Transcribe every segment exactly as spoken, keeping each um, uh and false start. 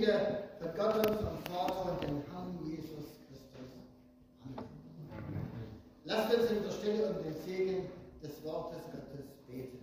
Friede von Gott, unserem Vater und dem Herrn Jesus Christus. Amen. Lasst uns in der Stille um den Segen des Wortes Gottes beten.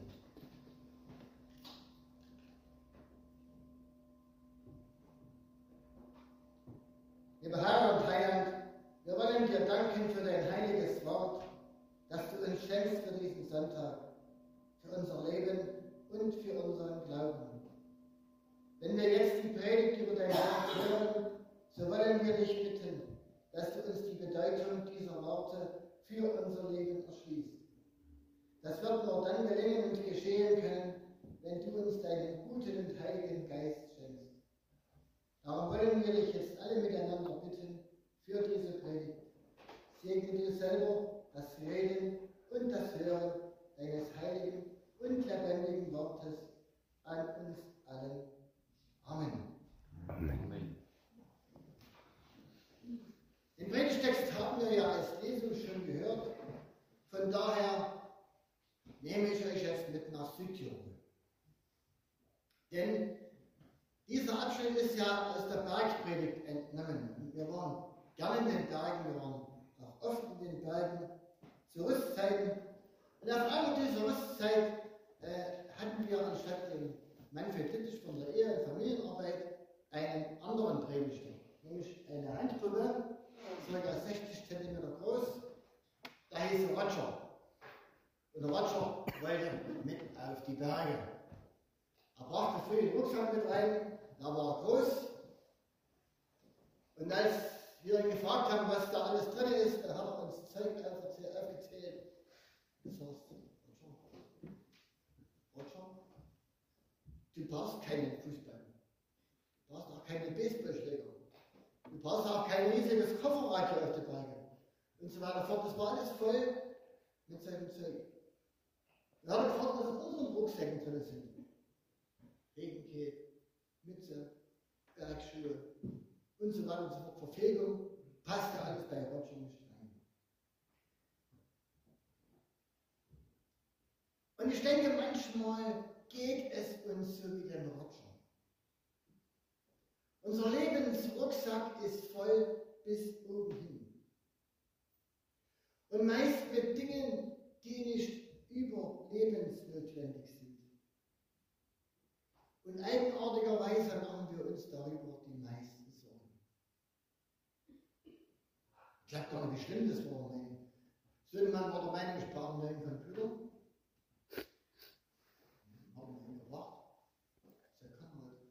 Lieber Herr und Heiland, wir wollen dir danken für dein heiliges Wort, das du uns schenkst für diesen Sonntag, für unser Leben und für unseren Glauben. Wenn wir jetzt die Predigt über dein Wort hören, so wollen wir dich bitten, dass du uns die Bedeutung dieser Worte für unser Leben erschließt. Das wird nur dann gelingen und geschehen können, wenn du uns deinen guten und heiligen Geist schenkst. Darum wollen wir dich jetzt alle miteinander bitten für diese Predigt. Segne du selber das Reden und das Hören deines heiligen und lebendigen Wortes an uns allen. Amen. Amen. Den Predigtext haben wir ja als Lesung schon gehört. Von daher nehme ich euch jetzt mit nach Südtirol. Denn dieser Abschnitt ist ja aus der Bergpredigt entnommen. Und wir waren gerne in den Bergen, wir waren auch oft in den Bergen zu Rüstzeiten. Und auf einer dieser Rüstzeit äh, hatten wir anstatt den Manfred Littich von der Ehe- und Familienarbeit einen anderen Predigtext, nämlich eine Handpuppe, ca. sechzig Zentimeter groß. Da hieß er Roger. Und der Roger wollte mit auf die Berge. Er brachte früh den Rucksack mit rein, da war er groß. Und als wir ihn gefragt haben, was da alles drin ist, dann hat er uns Zeug aufgezählt. Das heißt, Roger, Roger, du brauchst keinen Fußball. Du brauchst auch keine Baseballschläger. Du brauchst auch kein riesiges Kofferradio auf der Berge. Und so weiter fort. Das war alles voll mit seinem Zeug. Wir haben gefragt, was in unseren Rucksäcken drin sind. Regencape, Mütze, Bergschuhe und so weiter und so fort. Verpflegung, passte alles bei Roger nicht rein. Und ich denke, manchmal geht es uns so wie dem Roger. Unser Lebensrucksack ist voll bis oben hin. Und meist mit Dingen, die nicht überlebensnotwendig sind. Und eigenartigerweise machen wir uns darüber die meisten Sorgen. Ich glaube gar nicht, wie schlimm das war. Mein Sohnemann war der Meinung, ich brauche einen neuen Computer. Haben wir ihn gebracht. So kann man halt.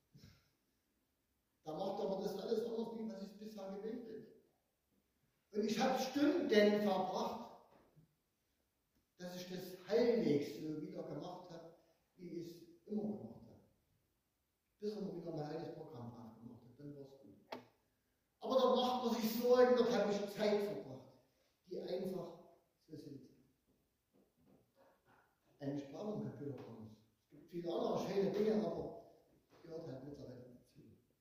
Da macht aber das alles anders, wie was ich bisher gewöhnt bin. Und ich habe Stunden verbracht, dass ich das halbwegs so wieder gemacht habe, wie ich es immer gemacht habe. Bis er mir wieder mein altes Programm drauf gemacht hat, dann war es gut. Aber da macht man sich Sorgen, da habe ich Zeit verbracht, die einfach so sind. Eigentlich brauchen wir Computer gar nicht. Es gibt viele andere schöne Dinge, aber gehört halt mittlerweile dazu.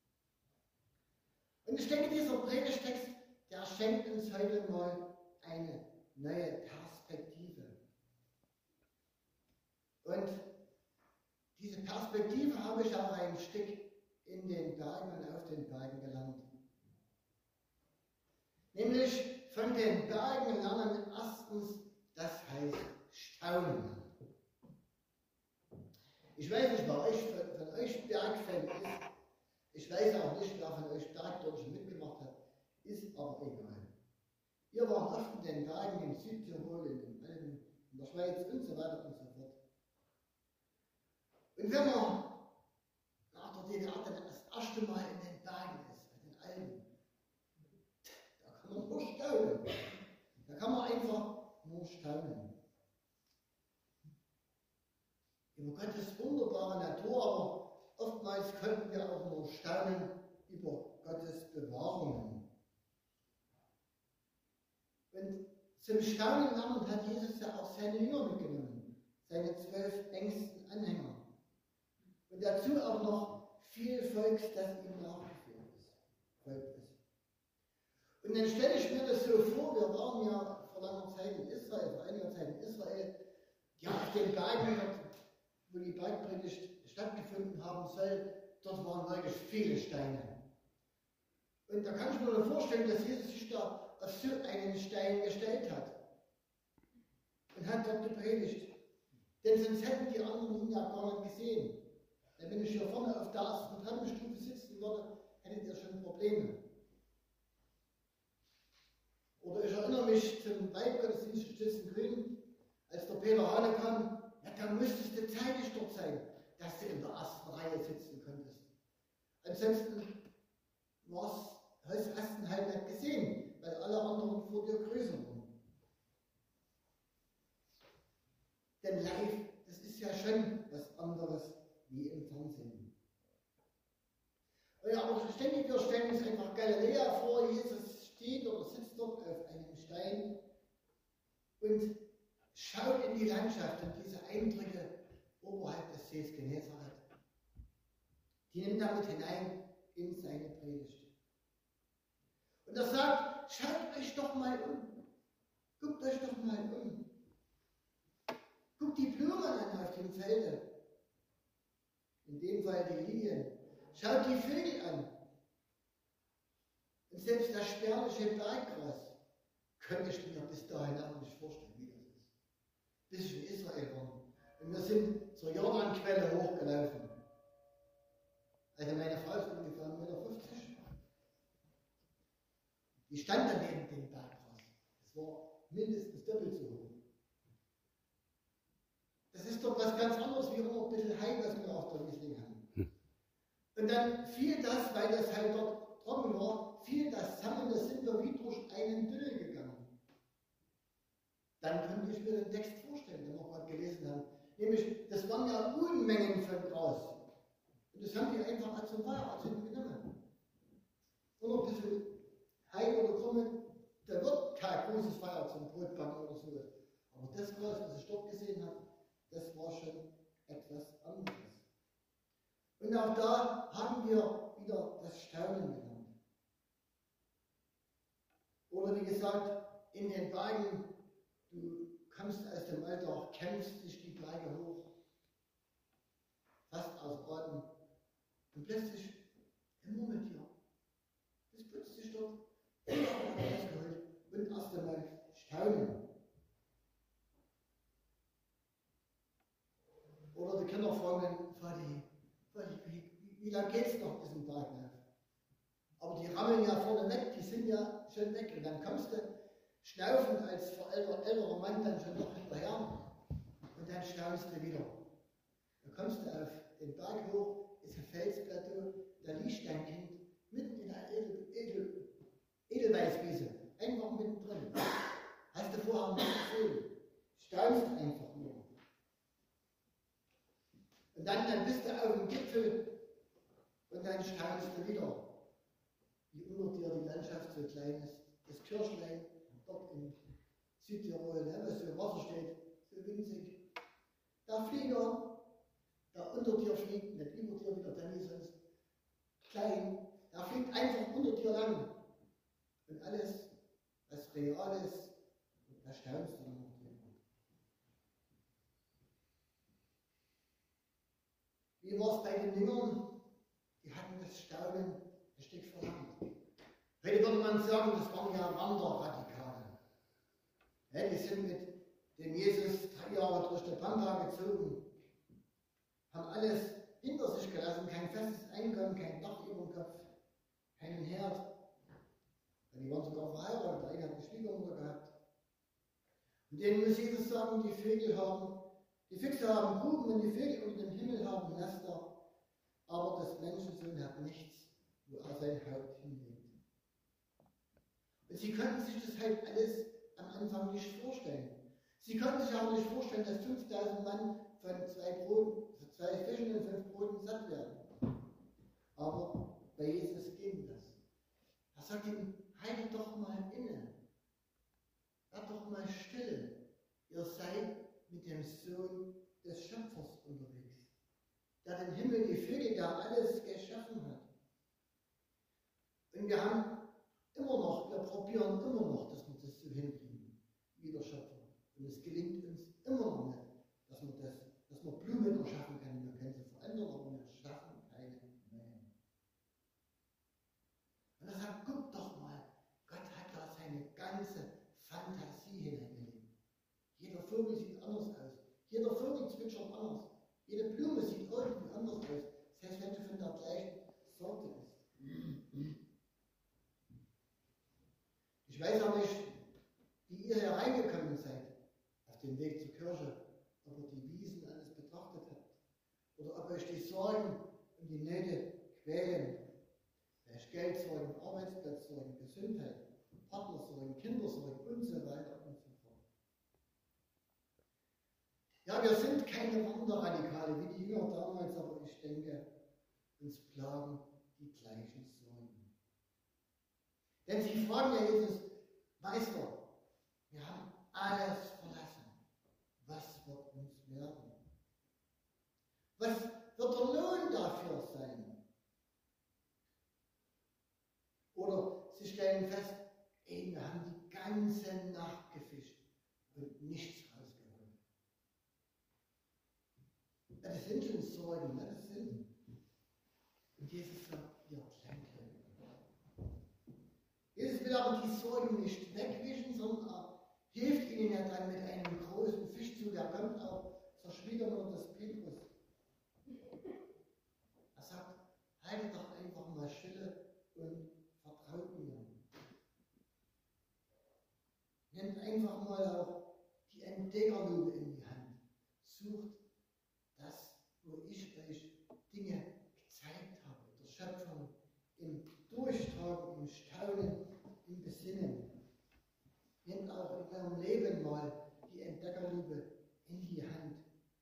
Und ich denke, dieser Predigtext, der schenkt uns heute mal eine neue Perspektive. Und diese Perspektive habe ich auch ein Stück in den Bergen und auf den Bergen gelernt. Nämlich von den Bergen lernen erstens, das heißt Staunen. Ich weiß nicht, wer euch, von, von euch Bergfan ist. Ich weiß auch nicht, wer von euch Bergdorf mitgemacht hat. Ist aber egal. Wir waren oft in den Bergen in Südtirol, in den Alpen, in der Schweiz und so weiter und so fort. Und wenn man nach der D D R dann das erste Mal in den Bergen ist, in den Alpen, da kann man nur staunen. Da kann man einfach nur staunen. Über Gottes wunderbare Natur, aber oftmals könnten wir auch nur staunen über Gottes Bewahrungen. Und zum Staunen lernen hat Jesus ja auch seine Jünger mitgenommen, seine zwölf engsten Anhänger. Und dazu auch noch viel Volks, das ihm nachgefolgt ist. Folgt ist. Und dann stelle ich mir das so vor, wir waren ja vor langer Zeit in Israel, vor einiger Zeit in Israel, ja, auf den Bergen, wo die Bergpredigt stattgefunden haben soll, dort waren wirklich viele Steine. Und da kann ich mir nur vorstellen, dass Jesus sich da auf so einen Stein gestellt hat und hat dort gepredigt. Denn sonst hätten die anderen ihn ja gar nicht gesehen. Denn wenn ich hier vorne auf der ersten Treppenstufe sitzen würde, hättet ihr schon Probleme. Oder ich erinnere mich zum Weihgottesdienst in Tschützengrün, als der Peter Hane kam, ja, da müsstest du zeitig dort sein, dass du in der ersten Reihe sitzen konntest. Ansonsten war's, hast du ihn halt nicht gesehen, weil alle anderen vor dir größer waren. Denn live, das ist ja schon was anderes wie im Fernsehen. Ja, aber ständig, wir stellen uns einfach Galiläa vor, Jesus steht oder sitzt dort auf einem Stein und schaut in die Landschaft und diese Eindrücke oberhalb des Sees Genezareth. Die nimmt damit hinein in seine Predigt. Und er sagt, schaut euch doch mal um. Guckt euch doch mal um. Guckt die Blumen an auf dem Felde. In dem Fall die Lilien. Schaut die Vögel an. Und selbst das spärliche Berggras könnte ich mir bis dahin auch nicht vorstellen, wie das ist. Bis ich in Israel war. Und wir sind zur Jordanquelle hochgelaufen. Also meine Frau ist ungefähr eins Komma fünfzig Meter. Die stand dann neben dem Berggras. Das war mindestens doppelt so hoch. Das ist doch was ganz anderes wie immer ein bisschen Heim, was wir auf der Wiesling haben. Hm. Und dann fiel das, weil das halt dort trocken war, fiel das zusammen, da sind wir wie durch einen Dünnel gegangen. Dann konnte ich mir den Text vorstellen, den wir gerade gelesen haben. Nämlich, das waren ja Unmengen von Gras. Und das haben die einfach zum Feierabend genommen. Und noch ein bisschen Heim oder Krumme, da wird kein großes Feier zum Brotbacken oder so. Aber das Gras, was ich dort gesehen habe, das war schon etwas anderes. Und auch da haben wir wieder das Staunen genannt. Oder wie gesagt, in den Bergen, du kommst aus dem Alltag, kämpfst dich die Berge hoch, fast aus Atem. Und plötzlich ein Murmeltier. Das putzt sich dort, rausgeholt und erst einmal staunen. Oder die Kinder fragen, Vati, Vati, wie, wie lange geht es noch diesen Tag nach? Aber die rammeln ja vorne weg, die sind ja schon weg. Und dann kommst du schnaufend als älterer, älterer Mann dann schon noch hinterher. Und dann staunst du wieder. Dann kommst du auf den Berg hoch, ist ein Felsplateau, da liegt dein Kind mitten in der Edel, Edel, Edelweißwiese, einfach mittendrin. Hast du vorher nicht gesehen. Staunst einfach nur. Und dann, dann bist du auf dem Gipfel und dann staunst du wieder, wie unter dir die Landschaft so klein ist. Das Kirchlein dort in Südtirol, ne, was so im Wasser steht, so winzig. Der Flieger, der unter dir fliegt, nicht über dir wie der Danny sonst, klein, der fliegt einfach unter dir lang. Und alles, was real ist, da staunst du noch drüber. Wie war es bei den Jüngern? Die hatten das Staunen ein Stück verlangt. Heute würde man sagen, das waren ja Wanderradikale. Ja, die sind mit dem Jesus drei Jahre durch die Pampa gezogen, haben alles hinter sich gelassen, kein festes Einkommen, kein Dach über dem Kopf, keinen Herd. Die waren sogar verheiratet, der eine hat eine Schwiegermutter gehabt. Und denen muss Jesus sagen, die Vögel haben, die Füchse haben Gruben und die Vögel unter dem Himmel haben Nester, aber das Menschensohn hat nichts, wo er sein Haupt hinlegt. Und sie konnten sich das halt alles am Anfang nicht vorstellen. Sie konnten sich auch nicht vorstellen, dass fünftausend Mann von zwei Broten, zwei Fischen und fünf Broten satt werden. Aber bei Jesus ging das. Er sagt ihnen, haltet doch mal inne. Seid doch mal still. Ihr seid mit dem Sohn des Schöpfers unterwegs, der den Himmel, die Vögel, der alles geschaffen hat. Und wir haben immer noch, wir probieren immer noch, dass wir das so hinkriegen, wie der Schöpfer. Und es gelingt uns immer noch nicht, dass man das, dass man Blumen erschaffen kann. Wir können sie verändern, aber wir schaffen keine Menschen. Jeder Vogel zwitschert anders. Jede Blume sieht irgendwie anders aus. Selbst wenn sie von der gleichen Sorte ist. Ich weiß auch nicht, wie ihr hier reingekommen seid, auf dem Weg zur Kirche, ob ihr die Wiesen alles betrachtet habt. Oder ob euch die Sorgen und die Nöte quälen. Vielleicht Geldsorgen, Arbeitsplatzsorgen, Gesundheit, Partnersorgen, Kindersorgen und so weiter und so fort. Ja, wir sind keine Wanderradikale wie die Jünger damals, aber ich denke, uns plagen die gleichen Sorgen. Denn sie fragen ja Jesus, Meister, wir haben alles verlassen. Was wird uns werden? Was wird der Lohn dafür sein? Oder sie stellen fest, ey, wir haben die ganze Nacht gefischt und nichts rausgeholt. Ja, das sind schon Sorgen, ne? Das sind. Und Jesus sagt, ihr Kleinkleiner. Jesus will aber die Sorgen nicht wegwischen, sondern er hilft ihnen ja dann mit einem großen Fischzug. Er kommt auch zur Schwiegermutter des Petrus. Er sagt, haltet doch einfach mal Stille und vertraut mir. Nehmt einfach mal auch die Entdeckerlupe in die Hand. Sucht das, wo ich euch Dinge gezeigt habe, der Schöpfung, im Durchtragen, im Staunen, im Besinnen. Nehmt auch in eurem Leben mal die Entdeckerlupe in die Hand.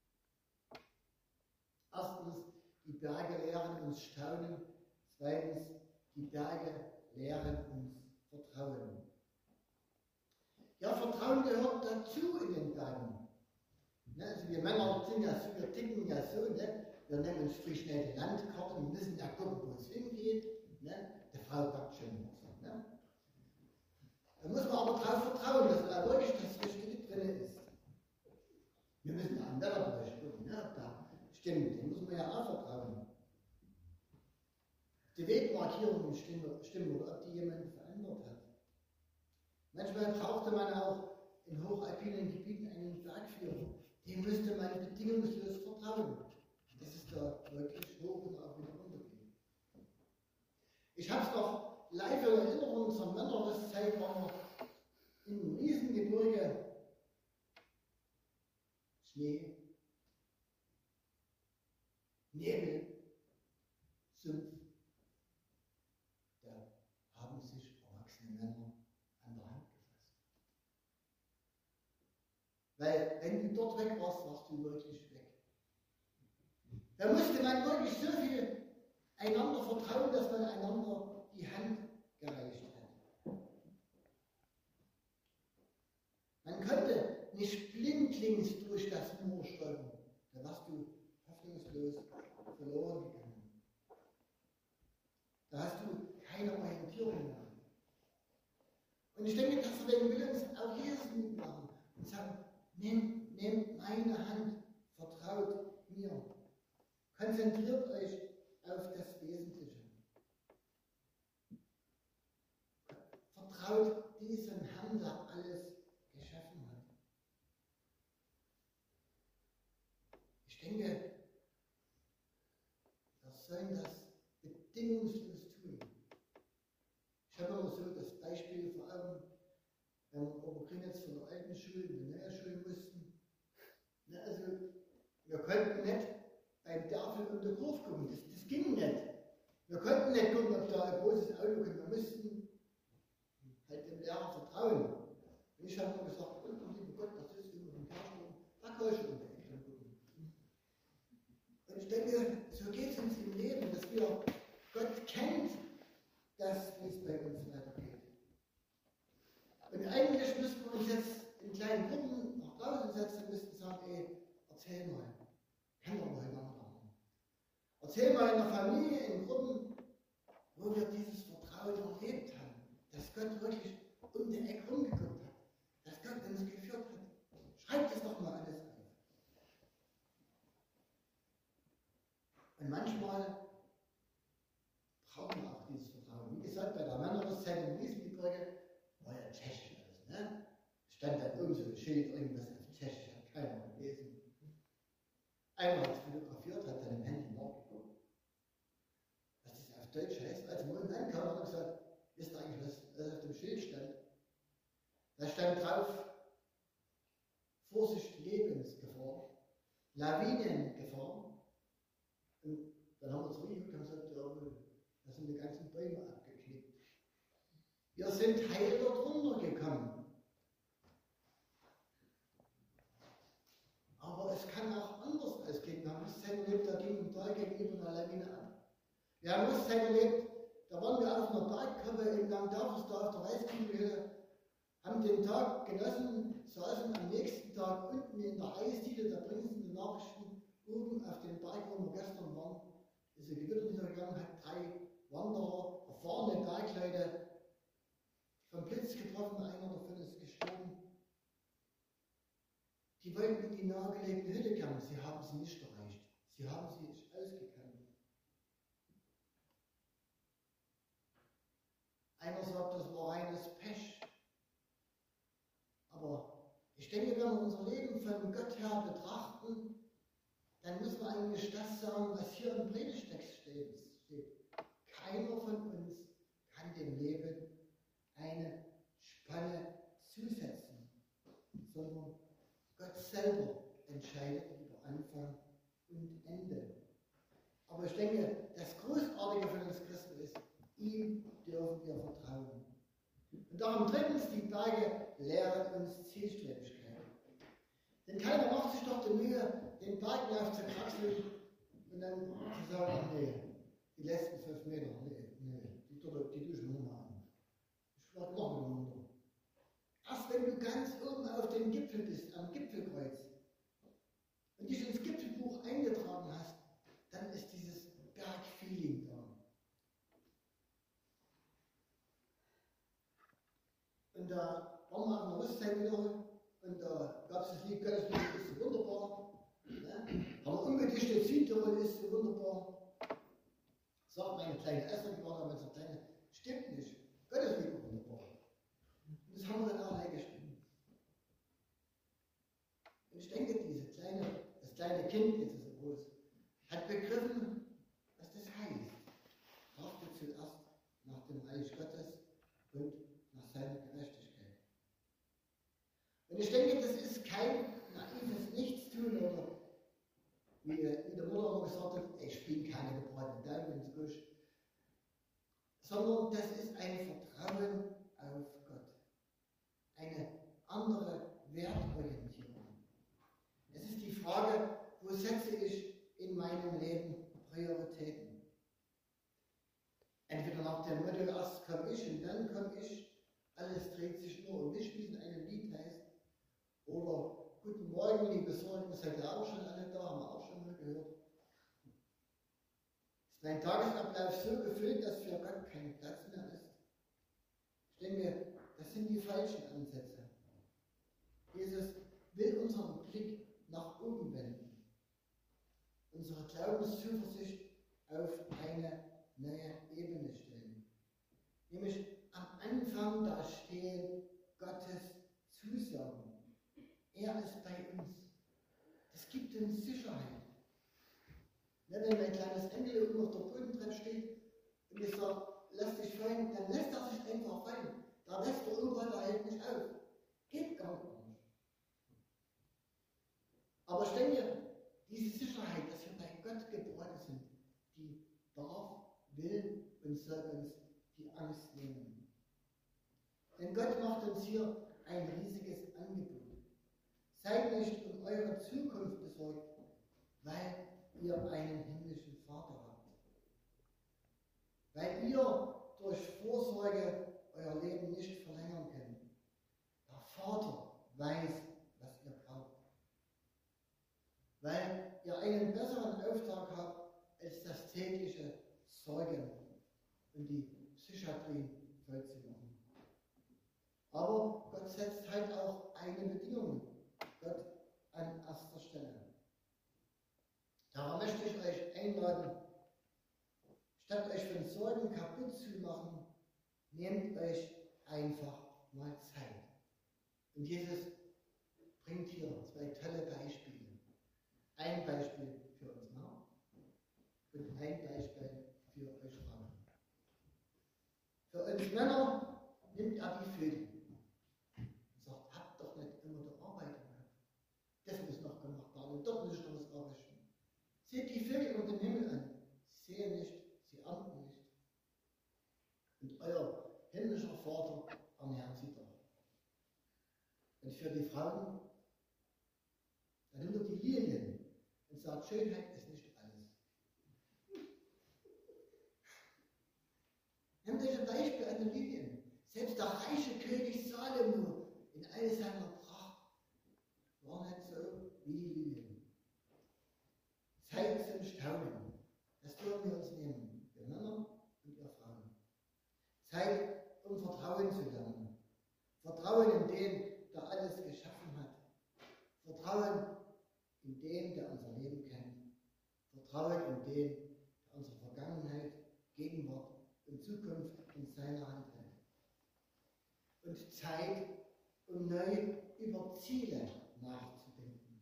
Erstens, die Berge lehren uns Staunen. Zweitens, die Berge lehren uns Vertrauen. Ja, Vertrauen gehört dazu in den Bergen. Ne, also wir Männer sind ja so, wir ticken ja so, ne? Wir nehmen uns frisch schnell die Landkarte und müssen ja gucken, wo es hingeht. Ne? Der Frau packt schon was. Ne? Da muss man aber darauf vertrauen, dass da wirklich das Richtige drin ist. Wir müssen am Wetterbericht gucken, ne? Da stimmt, dem muss man ja auch vertrauen. Die Wegmarkierungen stimmen oder ob die jemand verändert hat. Manchmal brauchte man auch in hochalpinen Gebieten einen Bergführer. Dem müsste man bedingungslos vertrauen. Das ist da wirklich hoch und auch wieder runtergehen. Ich habe es noch live in Erinnerung zur Männerrüstzeit, waren wir im Riesengebirge, Schnee, Nebel, Sumpf. Da haben sich erwachsene Männer an der Hand gefasst. Weil wenn du dort weg warst, warst du wirklich weg. Da musste man wirklich so viel einander vertrauen, dass man einander die Hand gereicht hat. Man konnte nicht blindlings durch das Moor stolpern. Da warst du hoffnungslos verloren gegangen. Da hast du keine Orientierung mehr. Und ich denke, deswegen will uns auch Jesus mitmachen und sagen, nehmt, nehmt meine Hand, vertraut mir. Konzentriert euch auf das Wesentliche. Vertraut diesem Herrn, der alles geschaffen hat. Ich denke, wir sollen das bedingungslos tun. Ich habe immer so das Beispiel vor Augen, wenn wir Oberkring jetzt von der alten Schule in die neue Schule mussten. Na, also, wir konnten nicht beim Tafel um die Kurve gucken, das, das ging nicht. Wir konnten nicht gucken, ob da ein großes Auto kommt, wir mussten halt dem Lehrer vertrauen. Und ich habe immer gesagt, oh, lieber Gott, das ist über den Kersturm, da kann ich um die Ecke gucken. Und ich denke, so geht es uns im Leben, dass wir Gott kennt, dass es bei uns weitergeht. Und eigentlich müssten wir uns jetzt in kleinen Gruppen nach draußen setzen und müssten sagen, ey, erzähl mal, kennen wir miteinander. Erzähl mal in der Familie, in Gruppen, wo wir dieses Vertrauen erlebt haben, dass Gott wirklich um die Ecke rumgeguckt hat, dass Gott uns geführt hat. Schreibt es doch mal alles auf. Und manchmal brauchen wir auch dieses Vertrauen. Wie gesagt, bei der Männerrüstzeit im Riesengebirge war ja Tschechisch alles, ne? Stand da oben so ein Schild, irgendwas auf Tschechisch, hat keiner gelesen. einmal fotografiert, hat dann im Handy nachgeguckt, was das auf Deutsch heißt. Als wir unten ankamen, hat er gesagt, wisst ihr eigentlich, was, was auf dem Schild stand? Da stand drauf, Vorsicht, Lebensgefahr, Lawinengefahr. Und dann haben wir zurückgeguckt und gesagt, ja, da sind die ganzen Bäume abgeknickt. Wir sind heil dort runtergekommen. Aber es kann auch anders ausgehen. Wir haben Rüstzeit erlebt, da ging ein Tal gegenüber einer Lawine ab. Wir haben Rüstzeit erlebt, da waren wir auf einer Bergkappe in Langdorf, da auf der Weißkieselhöhe, haben den Tag genossen, saßen am nächsten Tag unten in der Eisdiele, da bringen sie die Nachrichten, oben auf dem Berg, wo wir gestern waren, ist ein Gewitter niedergegangen, hat drei Wanderer, erfahrene Bergleute, vom Blitz getroffen, einer davon ist gestorben. Die wollten in die nahegelegene Hütte kommen, sie haben sie nicht erreicht. Sie haben sie nicht ausgekannt. Einer sagt, das war reines Pech. Aber ich denke, wenn wir unser Leben von Gott her betrachten, dann müssen wir eigentlich das sagen, was hier im Predigtext steht. Keiner von uns kann dem Leben eine Spanne zusetzen, sondern Gott selber entscheidet über Anfang und Ende. Aber ich denke, das Großartige von uns Christen ist, ihm dürfen wir vertrauen. Und darum drittens, die Berge lehren uns Zielstrebigkeit. Denn keiner macht sich doch die Mühe, den Berglauf zu kraxeln und dann zu sagen, ach nee, die letzten fünf Meter, nee, nee, die, die, die tue ich mir nochmal an. Ich werde noch mal runter. Erst wenn du ganz oben auf dem Gipfel bist, am Gipfelkreuz, und dich ins Gipfelbuch eingetragen hast, dann ist dieses Bergfeeling da. Und da waren wir auf einer Rüstzeit wieder und da gab es das Lied Gottes Lied ist so wunderbar. Ne? Aber umgedichtet Südtirol ist so wunderbar. Sagt meine kleine Esther, die war damals so kleine, stimmt nicht. Gottes Lied ist wunderbar. Und das haben wir dann auch eingeschrieben. Und ich denke, diese kleine, das kleine Kind, jetzt ist er groß, hat begriffen, was das heißt. Trachtet zuerst nach dem Reich Gottes und nach seiner Gerechtigkeit. Und ich denke, das ist kein naives Nichtstun oder wie, wie der Mutter immer gesagt hat, ich spiele keine gebratenen Daumen ins Busch, sondern das ist ein Vertrauen auf Gott. Eine andere Wertorientierung. Es ist die Frage, wo setze ich in meinem Leben Prioritäten? Entweder nach dem Motto, erst komme ich und dann komme ich, alles dreht sich nur um mich, wie es in einem Lied heißt. Oder guten Morgen, liebe Sorgen, seid ihr auch schon alle da, haben wir auch schon mal gehört. Ist mein Tagesablauf so gefüllt, dass für Gott kein Platz mehr ist? Ich denke, das sind die falschen Ansätze. Jesus will unseren Blick nach oben wenden, unsere Glaubenszuversicht auf eine neue Ebene stellen. Nämlich am Anfang da stehen Gottes Zusagen. Er ist bei uns. Das gibt uns Sicherheit. Wenn mein kleines Enkel oben auf der Bodentreppe steht und ich sage, lass dich fallen, dann lässt er sich einfach fallen. Da lässt der Opa, der hält nicht auf. Geht gar nicht. Aber ich denke, diese Sicherheit, dass wir bei Gott geboren sind, die darf, will und soll uns die Angst nehmen. Denn Gott macht uns hier ein riesiges Angebot. Seid nicht um eure Zukunft besorgt, weil ihr einen himmlischen Vater habt. Weil ihr durch Vorsorge euer Leben nicht verlängern könnt. Der Vater weiß, was ihr braucht. Weil ihr einen besseren Auftrag habt, als das tägliche Sorgen und die Psychiatrie voll zu machen. Aber Gott setzt halt auch eine Bedingung. Gott an erster Stelle. Darum möchte ich euch einladen, statt euch von Sorgen kaputt zu machen, nehmt euch einfach mal Zeit. Und Jesus bringt hier zwei tolle Beispiele. ein Beispiel für uns Männer und ein Beispiel für euch Frauen. Für uns Männer nimmt er die Vögel und sagt, habt doch nicht immer die Arbeit im Kopf. Das muss noch gemacht werden und dort muss ich noch was ausrichten. Seht die Vögel unter dem Himmel an. Sie sehen nicht, sie ernten nicht. Und euer himmlischer Vater ernährt sie doch. Und für die Frauen, dann nimmt er die Lilien und sagt, Schönheit ist nicht alles. Nehmt euch ein Beispiel an den Lilien. Selbst der reiche König Salomo in all seiner Pracht war nicht so wie die Lilien. Seid zum Staunen. Das dürfen wir uns nehmen, ihr Männer und ihr Frauen. Zeit, um Vertrauen zu lernen. Vertrauen in den, der alles geschaffen hat. Vertrauen in den, der unser Leben kennt. Vertrauen in den, der unsere Vergangenheit, Gegenwart und Zukunft in seiner Hand hält. Und Zeit, um neu über Ziele nachzudenken.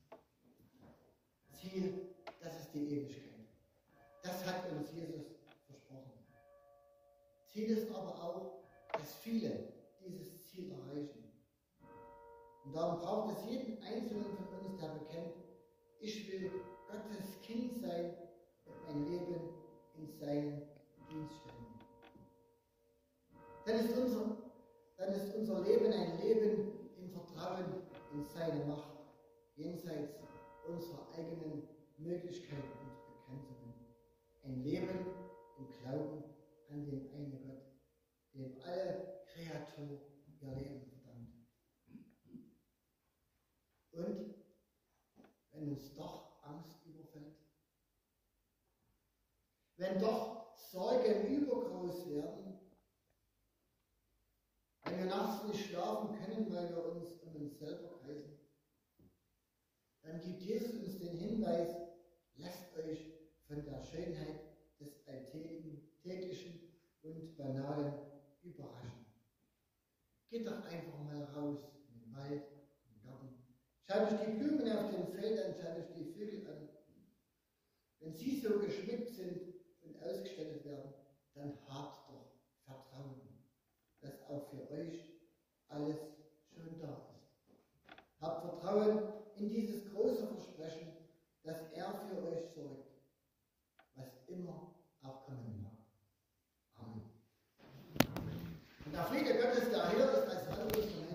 Ziel, das ist die Ewigkeit. Das hat uns Jesus versprochen. Ziel ist aber auch, dass viele dieses Ziel erreichen. Und darum braucht es jeden Einzelnen von uns, der bekennt, ich will Gottes Kind sein und mein Leben in seinen Dienst stellen. Dann ist unser, dann ist unser Leben ein Leben im Vertrauen in seine Macht, jenseits unserer eigenen Möglichkeiten und Begrenzungen. Ein Leben im Glauben an den einen Gott, dem alle Kreatur ihr Leben verdankt. Und wenn uns doch Angst überfällt, wenn doch Sorgen übergroß werden, wenn wir nachts nicht schlafen können, weil wir uns um uns selber kreisen, dann gibt Jesus uns den Hinweis, lasst euch von der Schönheit des Alltäglichen und Banalen überraschen. Geht doch einfach mal raus in den Wald, in den Garten. Schaut euch die Blumen auf den Feldern, schaut euch die Vögel an. Wenn sie so geschmückt sind und ausgestattet werden, dann habt doch Vertrauen, dass auch für euch alles schon da ist. Habt Vertrauen in dieses große Versprechen, dass er für euch sorgt, was immer auch kommen mag. Amen. Und der Friede Gottes, der hier ist als Halbes